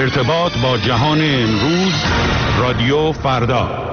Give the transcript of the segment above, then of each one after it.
ارتباط با جهان امروز، رادیو فردا.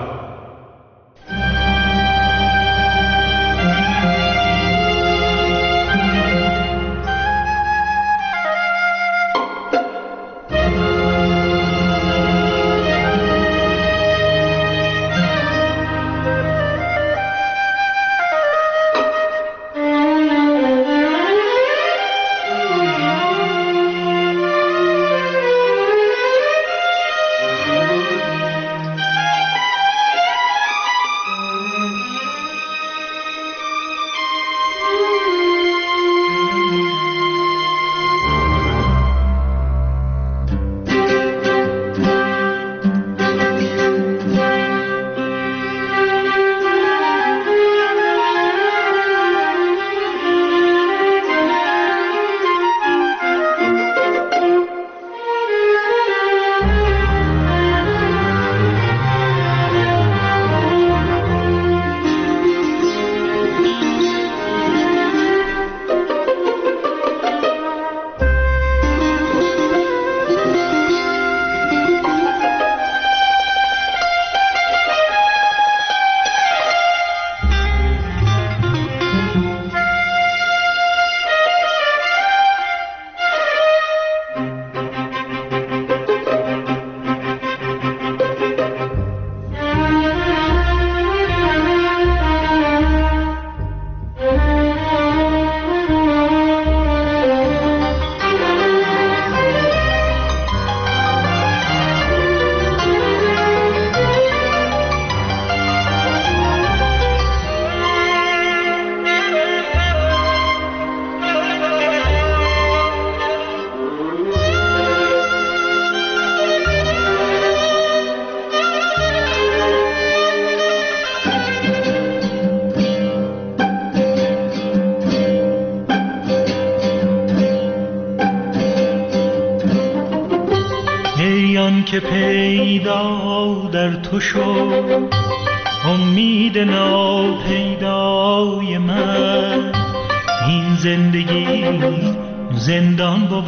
که پیدا در تو شد امید ناپیدای من، این زندگی زندان بود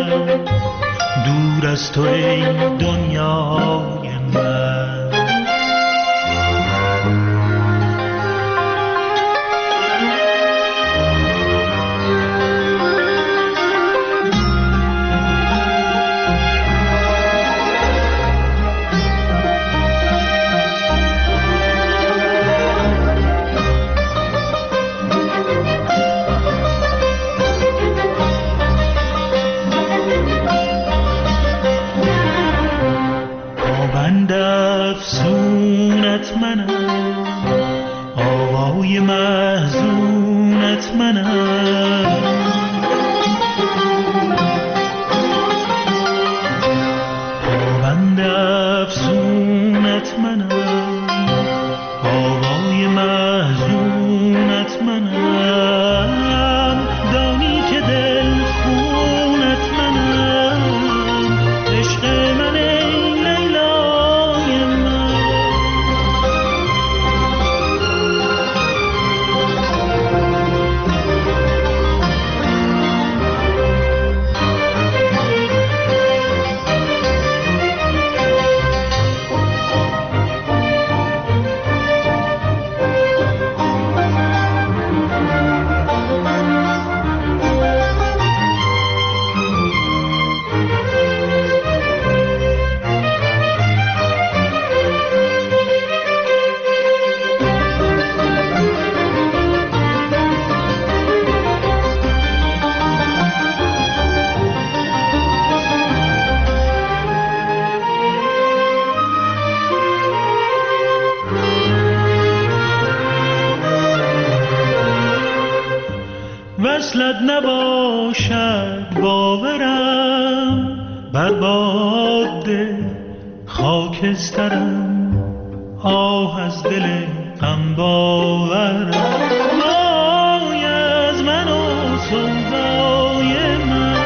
دور از تو ای دنیای من. افسونت منم، آوای محزونت منم، پابند افسونت منم، آوای محزونت منم، دانی که دل خونت منم، عشق من ای لیلای من. وصلت نباشد باورم، بر باد خاکسترم، آه از دل غم باورم، آی از من و سودای من.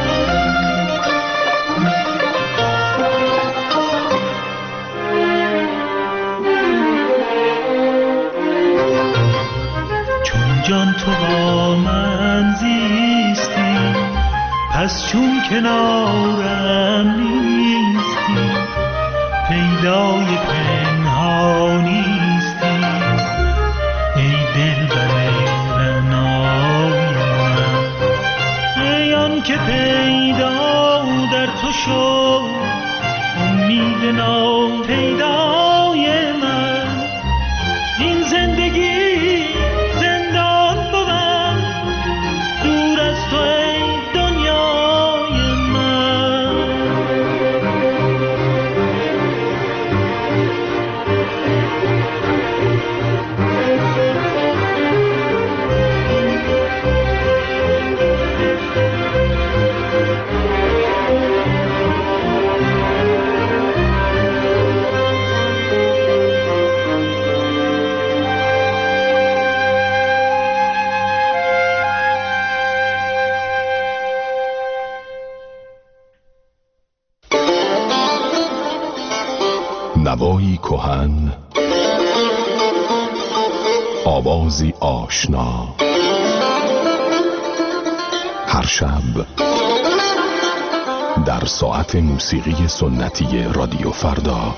چون جان تو با من زیستی، پس چون کنارم نیستی، پیدای پنهانیستی ای دلبر رعنای من، ای آن که پیدا در تو شد امید ناپیدای من. این زندگی زندان بود دور از تو ای دنیای من. نوایی کهن، آوازی آشنا، هر شب در ساعت موسیقی سنتی رادیو فردا.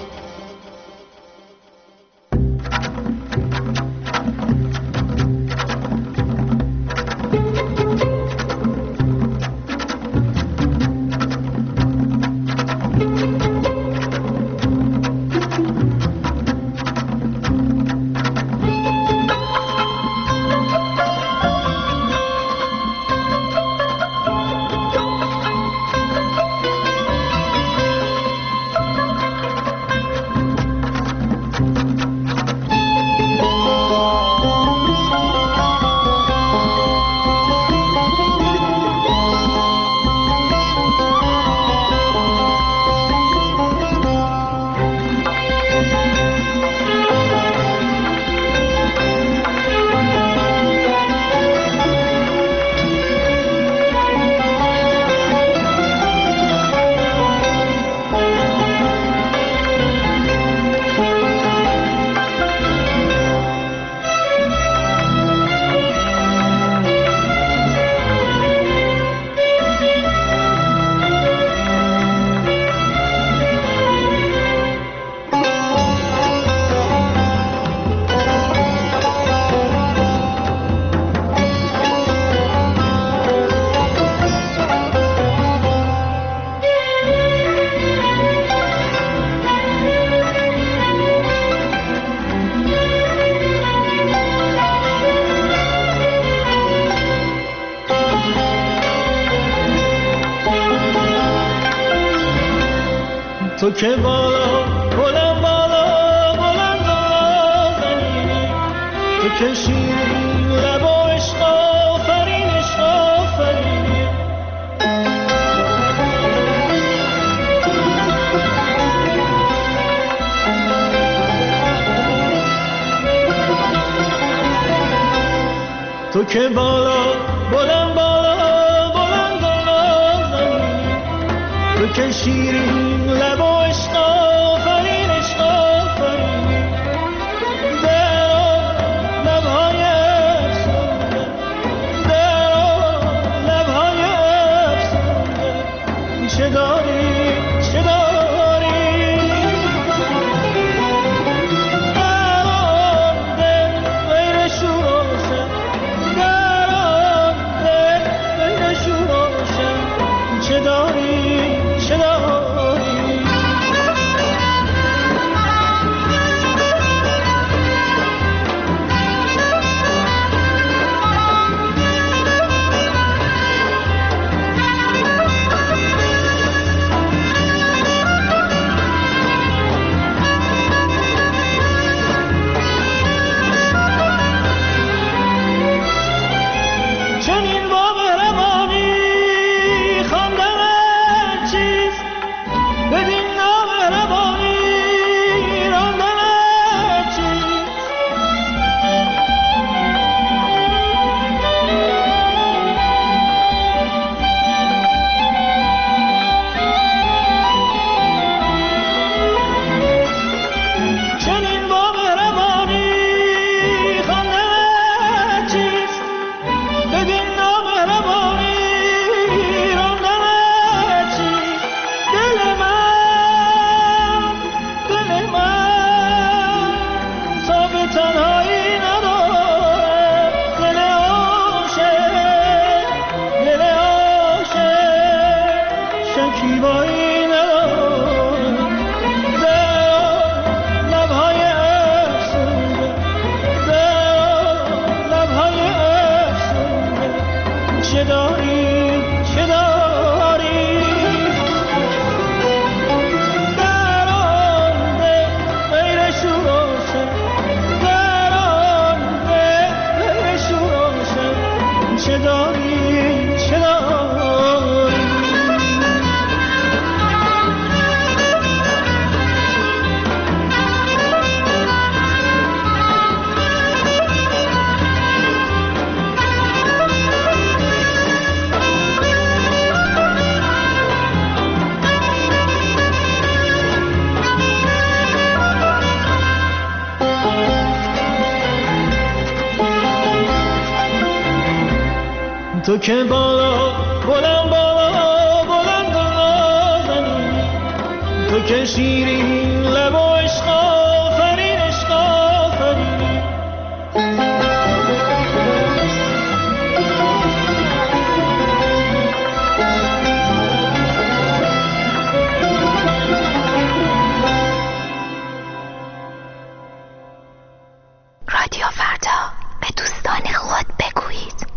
تو که بالا بلند بالا بلند آزنی، تو که شیرین لب و عشق آفرین عشق آفرین. تو که بالا بلند بالا بلند آزنی، تو که شیرین لب و عشق آفرین عشق آفرین. در لبهای افسونده، در لبهای افسونده، چه داری چه داری. در آن دل غیر شور و شن، در آن دل غیر شور و شن، چه داری چه داری. شکیبایی ندارم، در لبهای افسرده، در لبهای افسرده چه داری چه داری، در آن دل غیر شوراشم، در آن دل غیر شوراشم چه داری چه داری. تو که بالا بلند بالا بلند نازنی، تو که شیرین لب و عشق آفرین عشق آفرینی، رادیو فردا، به دوستان خود بگویید.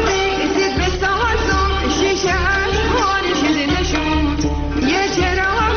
یه چراغ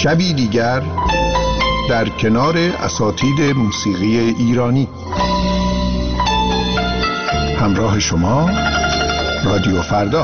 شبی دیگر در کنار اساتید موسیقی ایرانی. همراه شما رادیو فردا.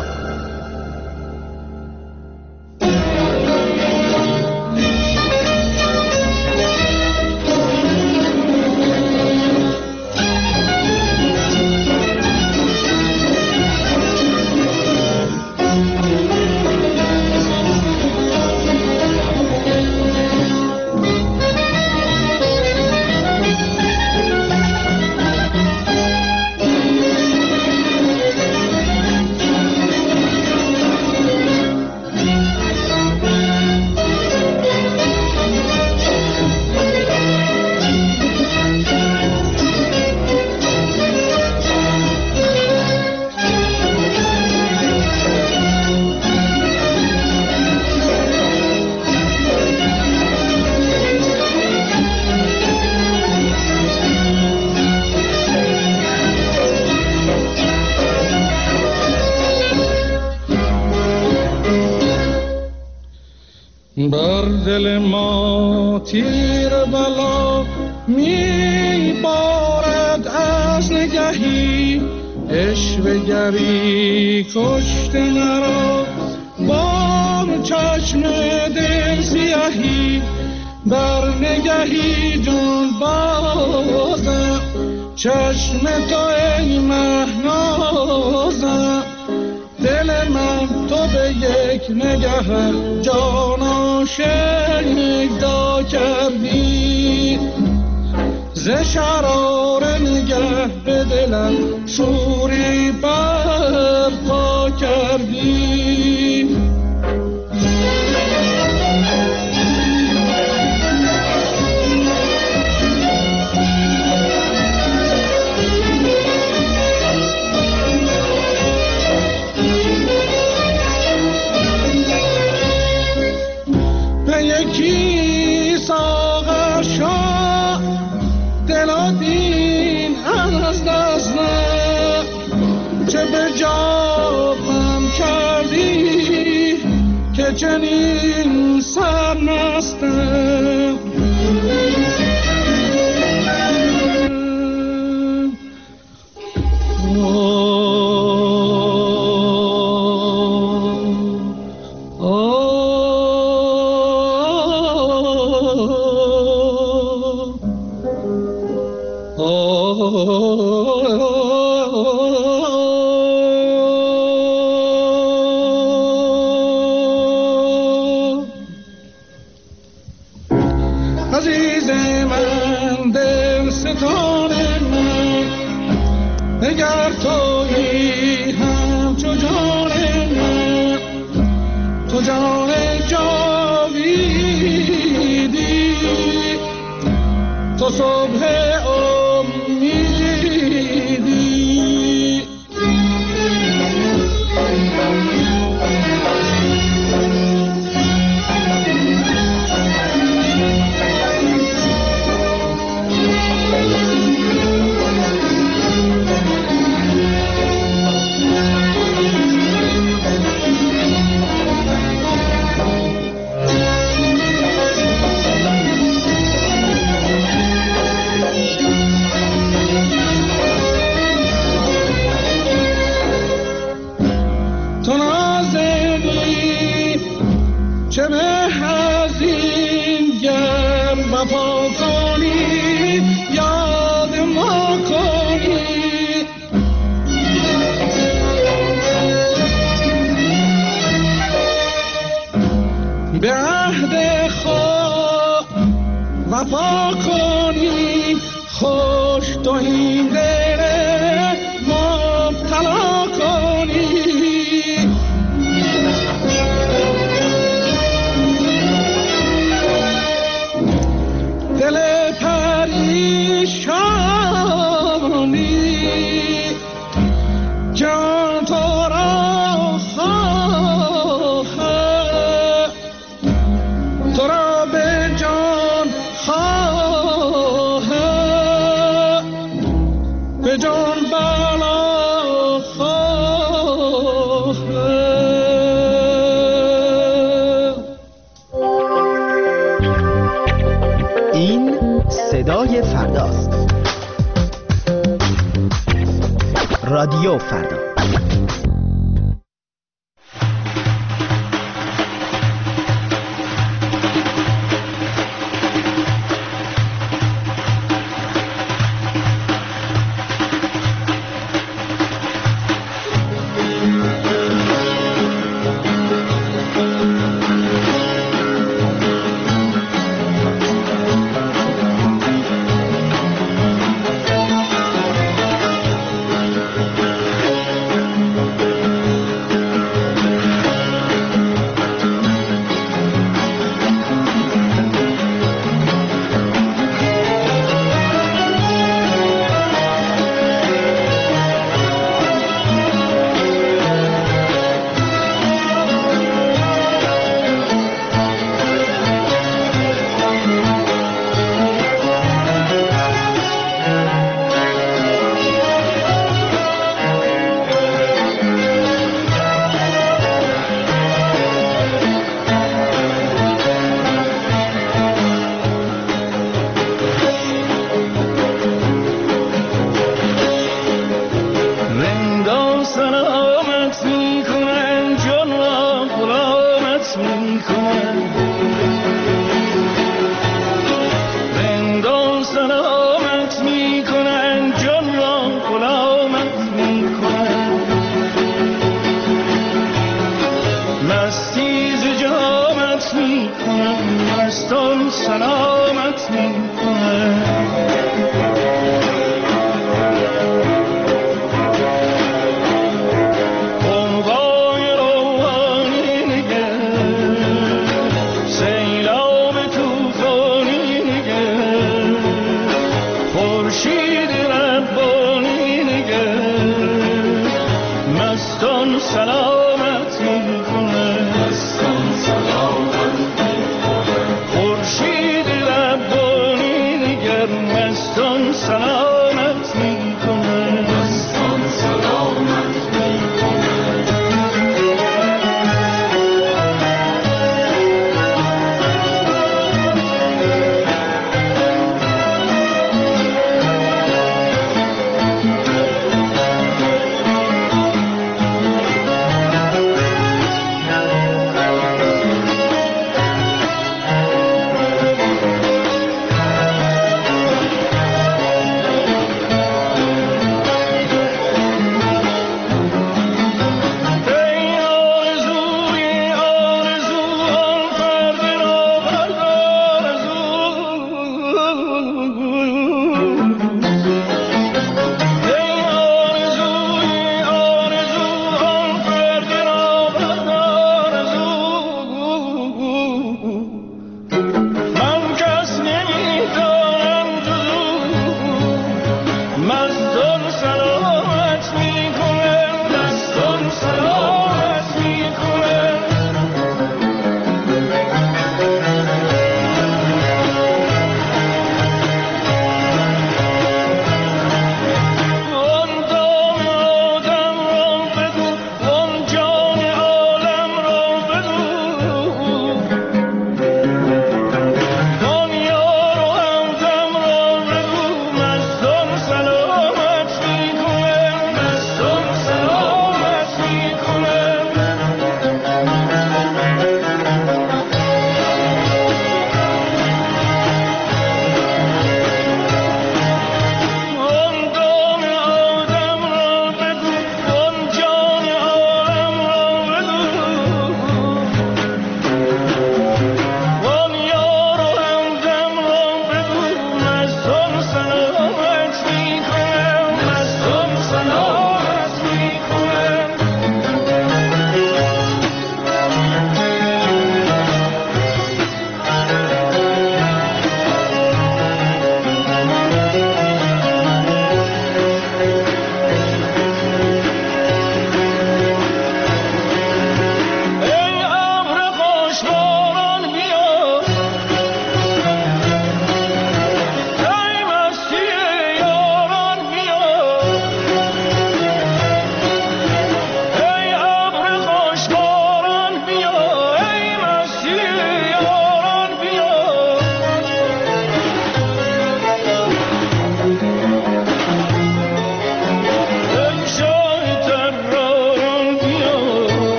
بر دل ما تیر بلا می بارد از نگهی، عشوه گری کشته مرا با چشم دل سیاهی. بر نگهی جان بازم چشم تو ای مهنازم، دل من تو به یک نگه جان آشکار کردی. ز شرار نگه به دلم شوری برپا کردی. یکی ساغر شاه دل دین از دست نه، چه به جابم کردی که چنین سرمستم. عزیز من دل ستان من، اگر تویی همچو جان من، تو جان جاویدی، تو صبح امیدی. چه به هزین گر وفا کنی یاد ما کنی. به عهد خود وفا کنی، خوش تو این دل مبتلا کنی. دل پریشانی جان تو را خواهد، تو را به جان خواهد. این صدای فرداست. رادیو فردا.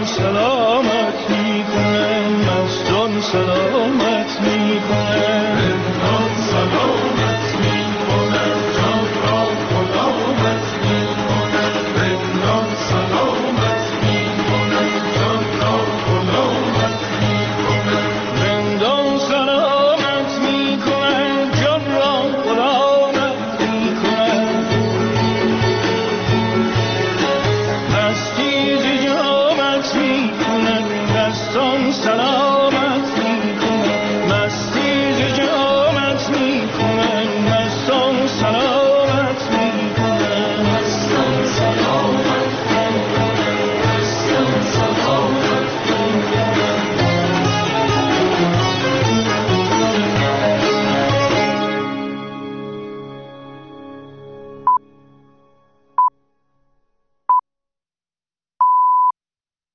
جان سلامت میکنم، از جان سلامت میکنم، از جان سلامت